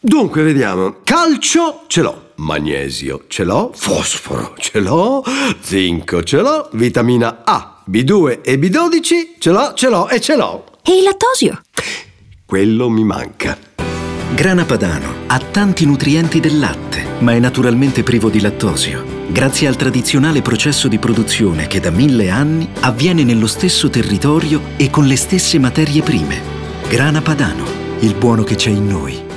Dunque, vediamo. Calcio ce l'ho, magnesio ce l'ho, fosforo ce l'ho, zinco ce l'ho, vitamina A, B2 e B12 ce l'ho e ce l'ho. E il lattosio? Quello mi manca. Grana Padano ha tanti nutrienti del latte, ma è naturalmente privo di lattosio, grazie al tradizionale processo di produzione che da 1000 anni avviene nello stesso territorio e con le stesse materie prime. Grana Padano, il buono che c'è in noi.